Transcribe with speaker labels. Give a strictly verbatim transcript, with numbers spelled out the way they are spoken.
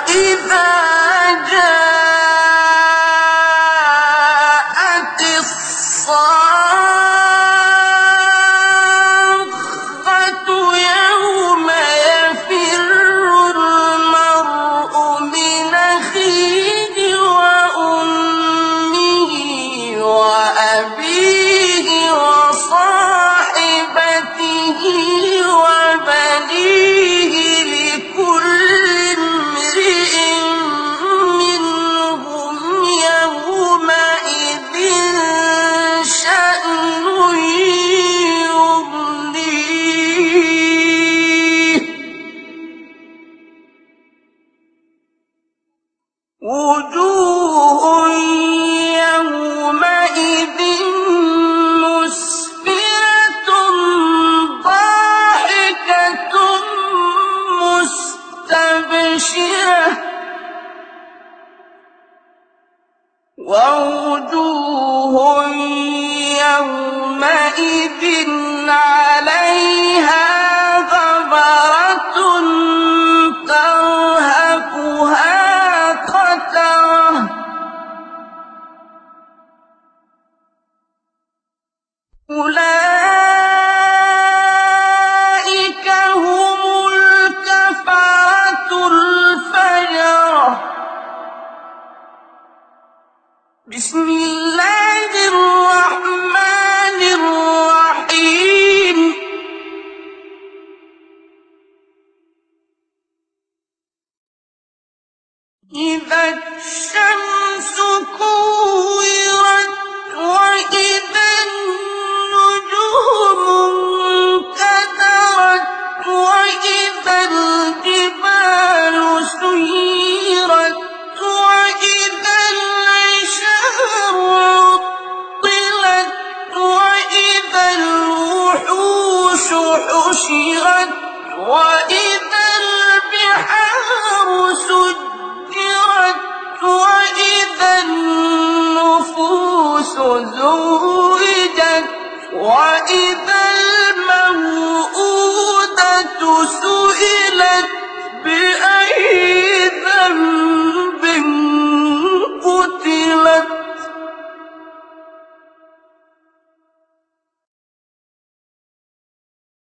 Speaker 1: إذا جاءت الصاخة يوم يفر المرء من أخيه وأمه وأبيه وصاحبته وبنيه لكل امرئ منهم يومئذ شأن يغنيه وجوه يومئذ مسفرة ضاحكة مستبشرة ووجوه يومئذ عليها غبرة ترهقها قترة أولئك هم الكفرة الفجرة. بسم الله الرحمن الرحيم. إذا الشمس كورت وإذا النجوم انكدرت وإذا الجبال سيرت وإذا العشار عطلت وإذا الوحوش حشرت وإذا البحار سجرت وإذا النفوس زوجت وإذا الموءودة سئلت